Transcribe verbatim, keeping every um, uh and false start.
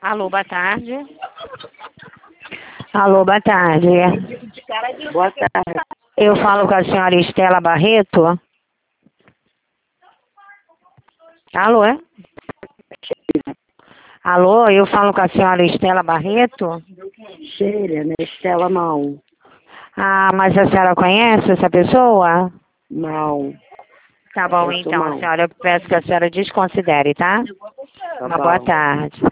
Alô, boa tarde. Alô, boa tarde. Boa tarde. Eu falo com a senhora Estela Barreto. Alô, é? Alô, eu falo com a senhora Estela Barreto? Cheira, né? Estela não. Ah, mas a senhora conhece essa pessoa? Não. Tá bom, Conheço então, não. senhora, eu peço que a senhora desconsidere, tá? Tá Uma boa bom. tarde.